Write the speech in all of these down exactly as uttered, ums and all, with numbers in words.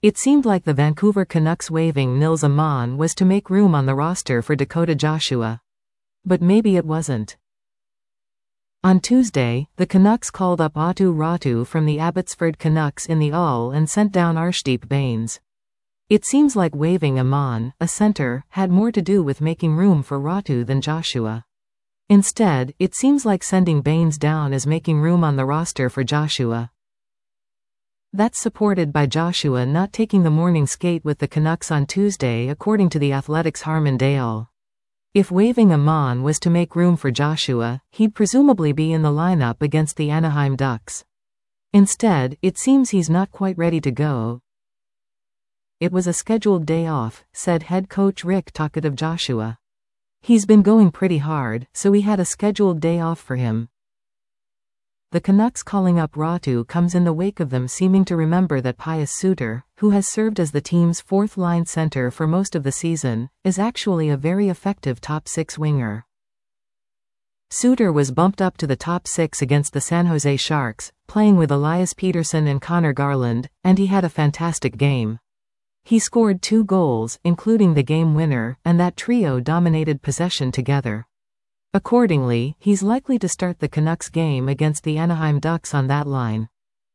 It seemed like the Vancouver Canucks waiving Nils Aman was to make room on the roster for Dakota Joshua. But maybe it wasn't. On Tuesday, the Canucks called up Aatu Räty from the Abbotsford Canucks in the U L and sent down Arshdeep Bains. It seems like waiving Aman, a center, had more to do with making room for Räty than Joshua. Instead, it seems like sending Bains down is making room on the roster for Joshua. That's supported by Joshua not taking the morning skate with the Canucks on Tuesday, according to The Athletic's Harman Dayal. If waiving Aman was to make room for Joshua, he'd presumably be in the lineup against the Anaheim Ducks. Instead, it seems he's not quite ready to go. It was a scheduled day off, said head coach Rick Tocchet of Joshua. He's been going pretty hard, so we had a scheduled day off for him. The Canucks calling up Räty comes in the wake of them seeming to remember that Pius Suter, who has served as the team's fourth-line center for most of the season, is actually a very effective top-six winger. Suter was bumped up to the top six against the San Jose Sharks, playing with Elias Pettersson and Connor Garland, and he had a fantastic game. He scored two goals, including the game winner, and that trio dominated possession together. Accordingly, he's likely to start the Canucks game against the Anaheim Ducks on that line.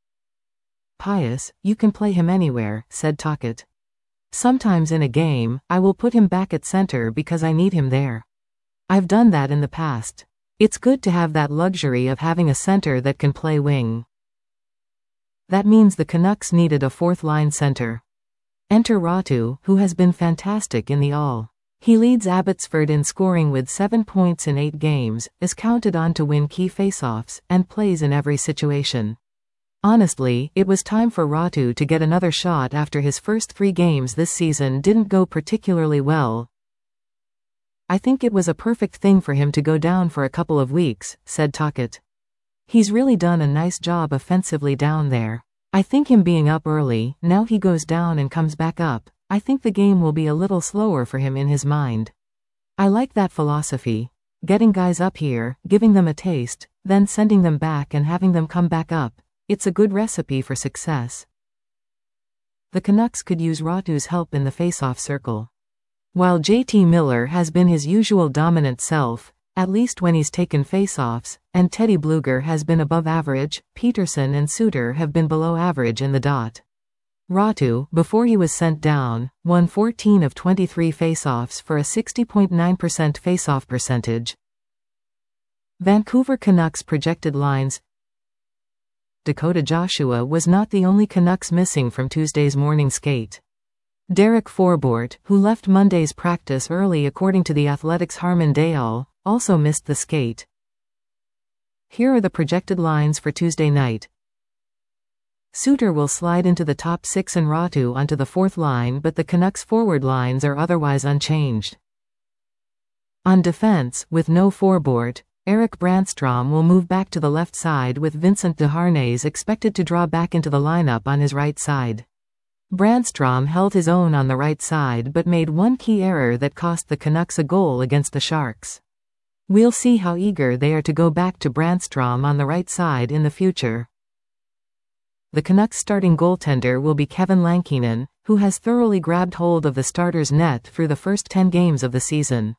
Pius, you can play him anywhere, said Tocchet. Sometimes in a game, I will put him back at center because I need him there. I've done that in the past. It's good to have that luxury of having a center that can play wing. That means the Canucks needed a fourth-line center. Enter Räty, who has been fantastic in the U L. He leads Abbotsford in scoring with seven points in eight games, is counted on to win key faceoffs, and plays in every situation. Honestly, it was time for Räty to get another shot after his first three games this season didn't go particularly well. I think it was a perfect thing for him to go down for a couple of weeks, said Tocchet. He's really done a nice job offensively down there. I think him being up early, now he goes down and comes back up. I think the game will be a little slower for him in his mind. I like that philosophy. Getting guys up here, giving them a taste, then sending them back and having them come back up. It's a good recipe for success. The Canucks could use Räty's help in the face-off circle. While J T Miller has been his usual dominant self, at least when he's taken face-offs, and Teddy Blueger has been above average, Pettersson and Suter have been below average in the dot. Räty, before he was sent down, won fourteen of twenty-three face-offs for a sixty point nine percent face-off percentage. Vancouver Canucks projected lines. Dakota Joshua was not the only Canucks missing from Tuesday's morning skate. Derek Forbort, who left Monday's practice early according to The Athletic's Harman Dayal, also missed the skate. Here are the projected lines for Tuesday night. Suter will slide into the top six and Räty onto the fourth line, but the Canucks' forward lines are otherwise unchanged. On defense, with no Forbort, Erik Brannstrom will move back to the left side with Vincent Desharnais expected to draw back into the lineup on his right side. Brannstrom held his own on the right side but made one key error that cost the Canucks a goal against the Sharks. We'll see how eager they are to go back to Brannstrom on the right side in the future. The Canucks' starting goaltender will be Kevin Lankinen, who has thoroughly grabbed hold of the starter's net through the first ten games of the season.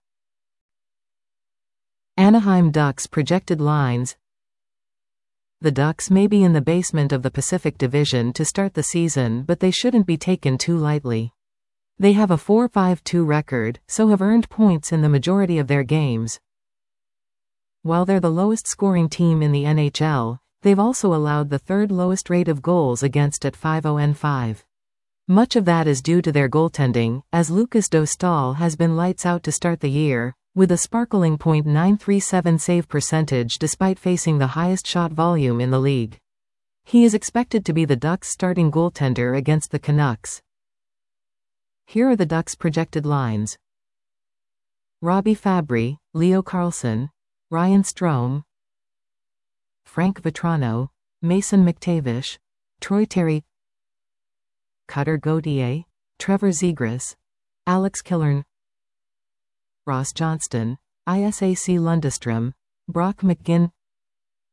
Anaheim Ducks projected lines. The Ducks may be in the basement of the Pacific Division to start the season, but they shouldn't be taken too lightly. They have a four five two record, so have earned points in the majority of their games. While they're the lowest scoring team in the N H L, they've also allowed the third lowest rate of goals against at five oh five. Much of that is due to their goaltending, as Lucas Dostal has been lights out to start the year, with a sparkling point nine three seven save percentage despite facing the highest shot volume in the league. He is expected to be the Ducks' starting goaltender against the Canucks. Here are the Ducks' projected lines. Robbie Fabry, Leo Carlsson, Ryan Strome, Frank Vatrano, Mason McTavish, Troy Terry, Cutter Gauthier, Trevor Zegras, Alex Killorn, Ross Johnston, Isac Lundestrom, Brock McGinn,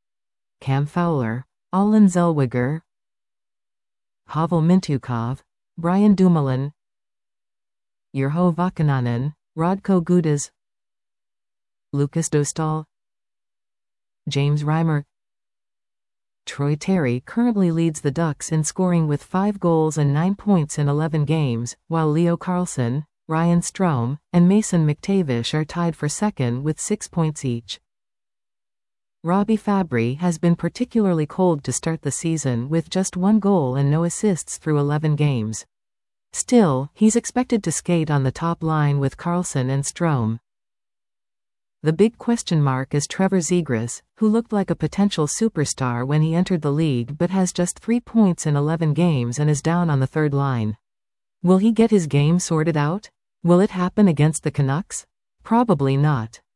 Cam Fowler, Allen Zellweger, Pavel Mintyukov, Brian Dumoulin, Urho Vakanainen, Radko Gudas, Lucas Dostal, James Reimer. Troy Terry currently leads the Ducks in scoring with five goals and nine points in eleven games, while Leo Carlsson, Ryan Strome, and Mason McTavish are tied for second with six points each. Robbie Fabry has been particularly cold to start the season with just one goal and no assists through eleven games. Still, he's expected to skate on the top line with Carlsson and Strome. The big question mark is Trevor Zegras, who looked like a potential superstar when he entered the league but has just three points in eleven games and is down on the third line. Will he get his game sorted out? Will it happen against the Canucks? Probably not.